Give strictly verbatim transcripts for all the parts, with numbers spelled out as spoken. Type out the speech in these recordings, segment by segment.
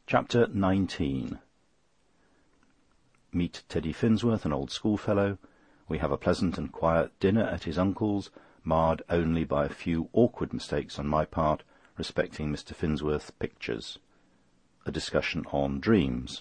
Chapter nineteen. Meet Teddy Finsworth, an old schoolfellow. We have a pleasant and quiet dinner at his uncle's, marred only by a few awkward mistakes on my part respecting Mister Finsworth's pictures. A discussion on dreams.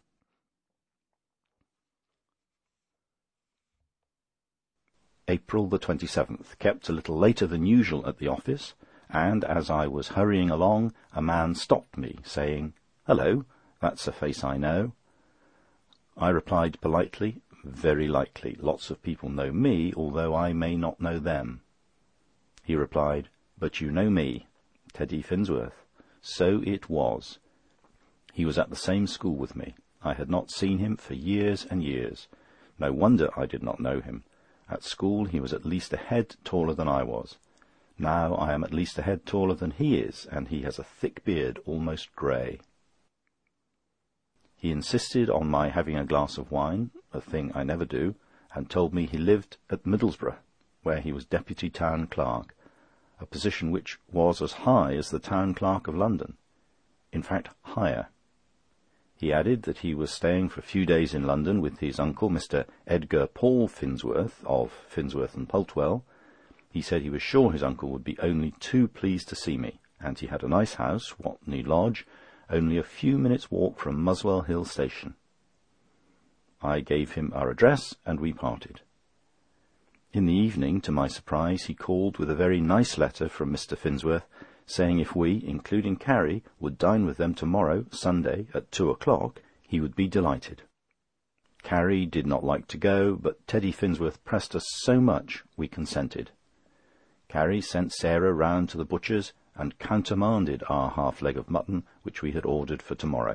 April the twenty-seventh. Kept a little later than usual at the office, and as I was hurrying along, a man stopped me, saying, "Hello, that's a face I know." I replied politely, "Very likely. Lots of people know me, although I may not know them." He replied, "But you know me, Teddy Finsworth." So it was. He was at the same school with me. I had not seen him for years and years. No wonder I did not know him. At school he was at least a head taller than I was. Now I am at least a head taller than he is, and he has a thick beard, almost grey. He insisted on my having a glass of wine, a thing I never do, and told me he lived at Middlesbrough, where he was deputy town clerk, a position which was as high as the town clerk of London. In fact, higher. He added that he was staying for a few days in London with his uncle, Mister Edgar Paul Finsworth, of Finsworth and Pultwell. He said he was sure his uncle would be only too pleased to see me, and he had a nice house, Watney Lodge, only a few minutes' walk from Muswell Hill Station. I gave him our address, and we parted. In the evening, to my surprise, he called with a very nice letter from Mister Finsworth, saying if we, including Carrie, would dine with them tomorrow, Sunday, at two o'clock, he would be delighted. Carrie did not like to go, but Teddy Finsworth pressed us so much, we consented. Carrie sent Sarah round to the butcher's, and countermanded our half-leg of mutton, which we had ordered for tomorrow.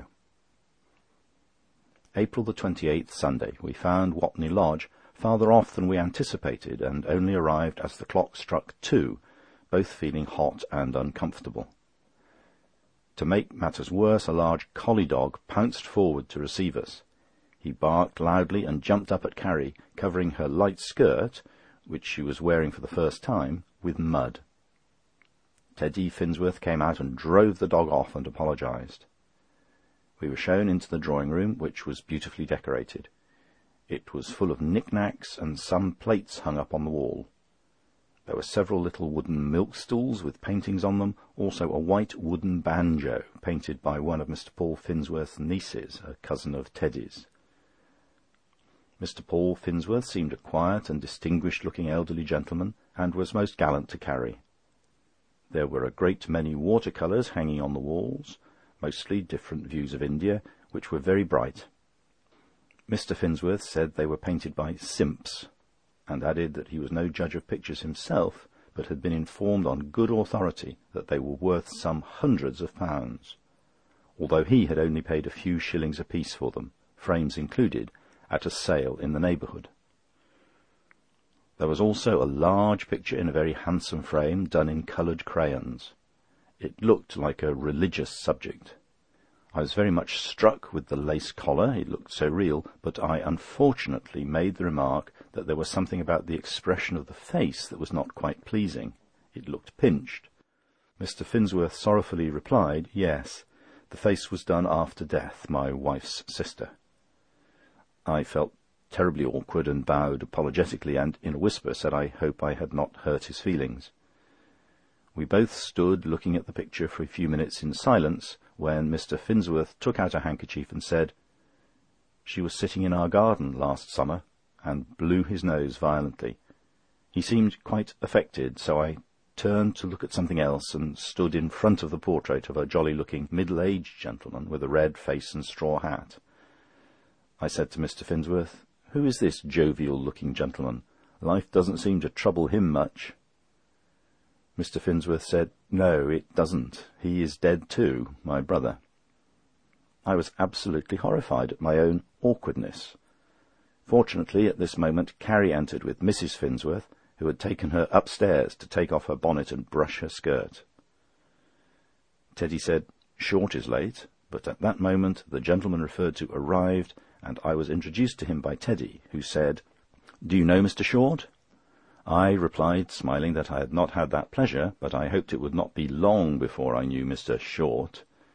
April the twenty-eighth, Sunday. We found Watney Lodge farther off than we anticipated, and only arrived as the clock struck two, both feeling hot and uncomfortable. To make matters worse, a large collie dog pounced forward to receive us. He barked loudly and jumped up at Carrie, covering her light skirt, which she was wearing for the first time, with mud. Teddy Finsworth came out and drove the dog off and apologised. We were shown into the drawing-room, which was beautifully decorated. It was full of knick-knacks and some plates hung up on the wall. There were several little wooden milk-stools with paintings on them, also a white wooden banjo, painted by one of Mister Paul Finsworth's nieces, a cousin of Teddy's. Mister Paul Finsworth seemed a quiet and distinguished-looking elderly gentleman, and was most gallant to Carrie. There were a great many water-colours hanging on the walls, mostly different views of India, which were very bright. Mister Finsworth said they were painted by simps, and added that he was no judge of pictures himself, but had been informed on good authority that they were worth some hundreds of pounds, although he had only paid a few shillings apiece for them, frames included, at a sale in the neighbourhood. There was also a large picture in a very handsome frame, done in coloured crayons. It looked like a religious subject. I was very much struck with the lace collar, it looked so real, but I unfortunately made the remark that there was something about the expression of the face that was not quite pleasing. It looked pinched. Mister Finsworth sorrowfully replied, "Yes, the face was done after death, my wife's sister." I felt terribly awkward and bowed apologetically, and in a whisper said I hope I had not hurt his feelings. We both stood looking at the picture for a few minutes in silence, when Mister Finsworth took out a handkerchief and said, "She was sitting in our garden last summer," and blew his nose violently. He seemed quite affected, so I turned to look at something else, and stood in front of the portrait of a jolly-looking middle-aged gentleman with a red face and straw hat. I said to Mister Finsworth, "Who is this jovial-looking gentleman? Life doesn't seem to trouble him much." Mister Finsworth said, "No, it doesn't. He is dead too, my brother." I was absolutely horrified at my own awkwardness. Fortunately, at this moment, Carrie entered with Missus Finsworth, who had taken her upstairs to take off her bonnet and brush her skirt. Teddy said, "Short is late," but at that moment the gentleman referred to arrived, and I was introduced to him by Teddy, who said, "Do you know Mister Short?" I replied, smiling, that I had not had that pleasure, but I hoped it would not be long before I knew Mister Short.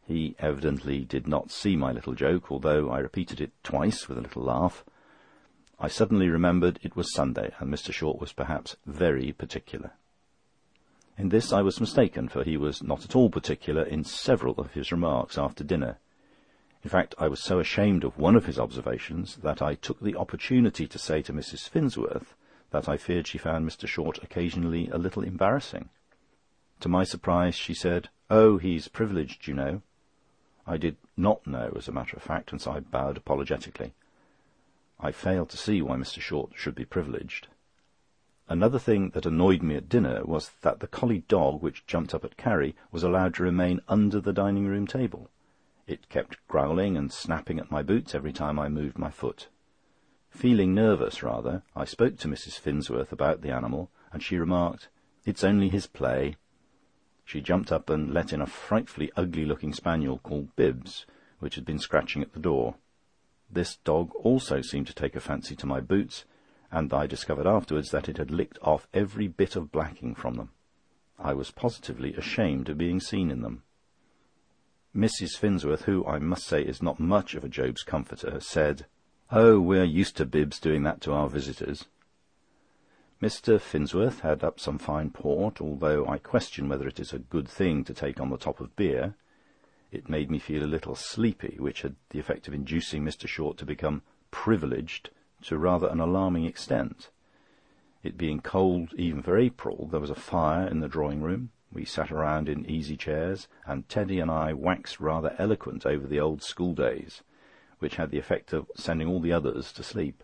He evidently did not see my little joke, although I repeated it twice with a little laugh. I suddenly remembered it was Sunday, and Mister Short was perhaps very particular. In this I was mistaken, for he was not at all particular in several of his remarks after dinner. In fact, I was so ashamed of one of his observations that I took the opportunity to say to Missus Finsworth that I feared she found Mister Short occasionally a little embarrassing. To my surprise, she said, "Oh, he's privileged, you know." I did not know, as a matter of fact, and so I bowed apologetically. I failed to see why Mister Short should be privileged. Another thing that annoyed me at dinner was that the collie dog which jumped up at Carrie was allowed to remain under the dining-room table. It kept growling and snapping at my boots every time I moved my foot. Feeling nervous, rather, I spoke to Missus Finsworth about the animal, and she remarked, "It's only his play." She jumped up and let in a frightfully ugly-looking spaniel called Bibbs, which had been scratching at the door. This dog also seemed to take a fancy to my boots, and I discovered afterwards that it had licked off every bit of blacking from them. I was positively ashamed of being seen in them. Missus Finsworth, who, I must say, is not much of a Job's comforter, said, "Oh, we're used to Bibbs doing that to our visitors." Mister Finsworth had up some fine port, although I question whether it is a good thing to take on the top of beer. It made me feel a little sleepy, which had the effect of inducing Mister Short to become privileged to rather an alarming extent. It being cold even for April, there was a fire in the drawing-room. We sat around in easy chairs, and Teddy and I waxed rather eloquent over the old school days, which had the effect of sending all the others to sleep.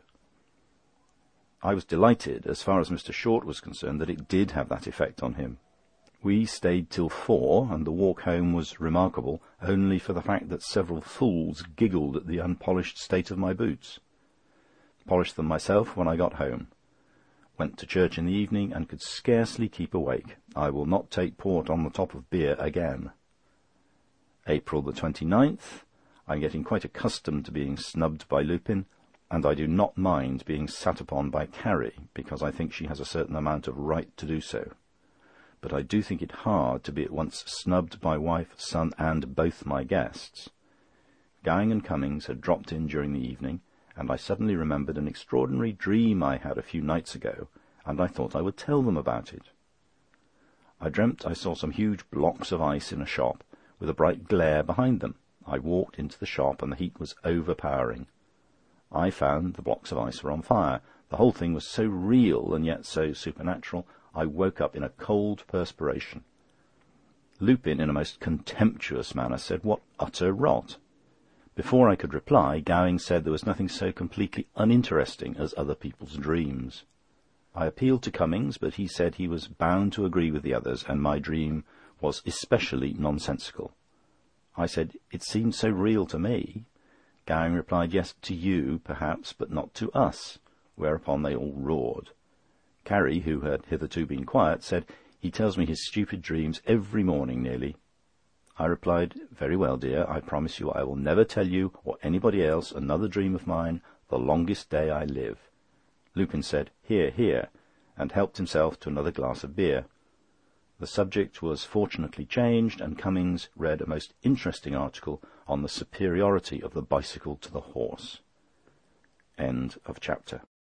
I was delighted, as far as Mister Short was concerned, that it did have that effect on him. We stayed till four, and the walk home was remarkable only for the fact that several fools giggled at the unpolished state of my boots. Polished them myself when I got home. Went to church in the evening, and could scarcely keep awake. I will not take port on the top of beer again. April the twenty-ninth. I am getting quite accustomed to being snubbed by Lupin, and I do not mind being sat upon by Carrie, because I think she has a certain amount of right to do so. But I do think it hard to be at once snubbed by wife, son, and both my guests. Gowing and Cummings had dropped in during the evening, and I suddenly remembered an extraordinary dream I had a few nights ago, and I thought I would tell them about it. I dreamt I saw some huge blocks of ice in a shop, with a bright glare behind them. I walked into the shop, and the heat was overpowering. I found the blocks of ice were on fire. The whole thing was so real and yet so supernatural, I woke up in a cold perspiration. Lupin, in a most contemptuous manner, said, "What utter rot!" Before I could reply, Gowing said there was nothing so completely uninteresting as other people's dreams. I appealed to Cummings, but he said he was bound to agree with the others, and my dream was especially nonsensical. I said it seemed so real to me. Gowing replied, "Yes, to you, perhaps, but not to us," whereupon they all roared. Carrie, who had hitherto been quiet, said, "He tells me his stupid dreams every morning, nearly." I replied, "Very well, dear, I promise you I will never tell you or anybody else another dream of mine the longest day I live." Lupin said, "Hear, hear," and helped himself to another glass of beer. The subject was fortunately changed, and Cummings read a most interesting article on the superiority of the bicycle to the horse. End of chapter.